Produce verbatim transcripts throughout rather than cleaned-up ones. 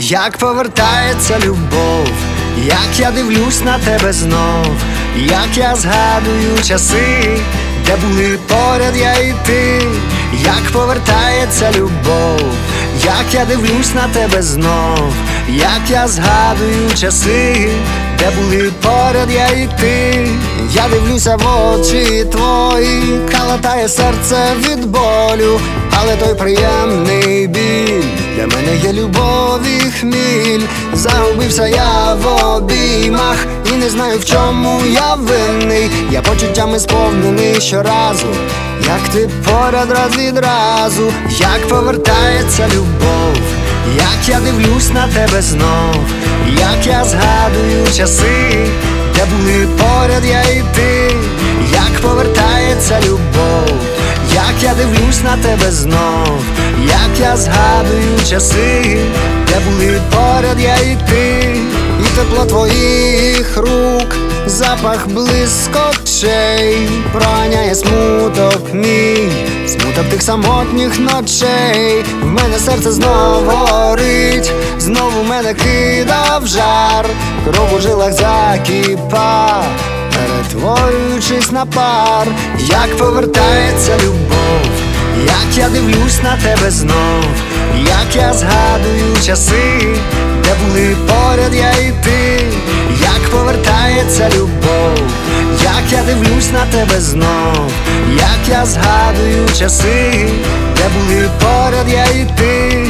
Як повертається любов, як я дивлюсь на тебе знов, як я згадую часи, де були поряд я і ти. Як повертається любов, як я дивлюсь на тебе знов, як я згадую часи, де були поряд я і ти. Я дивлюся в очі твої, калатає серце від болю, але той приємний біль для мене є любов і хміль. Загубився я в обіймах і не знаю, в чому я винний. Я почуттями сповнений щоразу, як ти поряд раз відразу. Як повертається любов, як я дивлюсь на тебе знов, як я згадую часи, де були поряд я і ти. Як повертається любов, як я дивлюсь на тебе знов, як я згадую часи, де були поряд я і ти. І тепло твоїх рук, запах блискочей проганяє смуток мій, смуток тих самотніх ночей. В мене серце знов горить, знову мене кидав жар, кров у жилах закипа, перетворюючись на пар. Як повертається любов, як я дивлюсь на тебе знов, як я згадую часи, де були поряд я і ти. Як повертається любов, як я дивлюсь на тебе знов, як я згадую часи, де були поряд я і ти.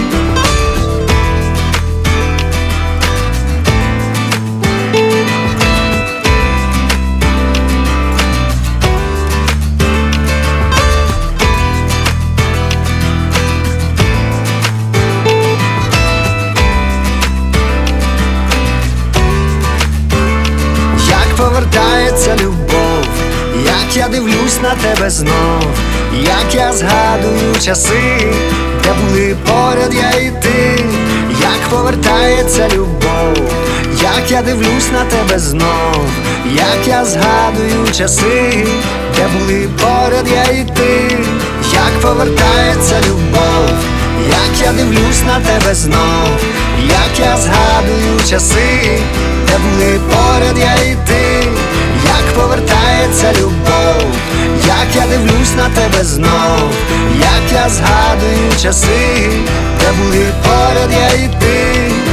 Повертається любов, як я дивлюсь на тебе знов, як я згадую часи, де були поряд я і ти. Як повертається любов, як я дивлюсь на тебе знов, як я згадую часи, де були поряд я і ти. Як повертається любов, як я дивлюсь на тебе знов, як я згадую часи, де були поряд я і ти. Як повертається любов, як я дивлюсь на тебе знов, як я згадую часи, де були поряд я і ти.